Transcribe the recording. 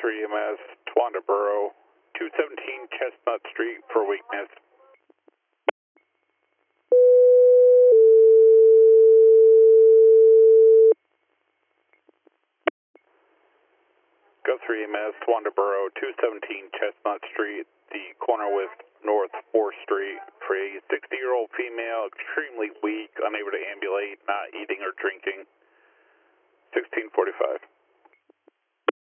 3 EMS, Towanda Borough, 217 Chestnut Street for weakness. Go 3 EMS, Towanda Borough, 217 Chestnut Street, the corner with North 4th Street, for a 60-year-old female, extremely weak, unable to ambulate, not eating or drinking. 1645.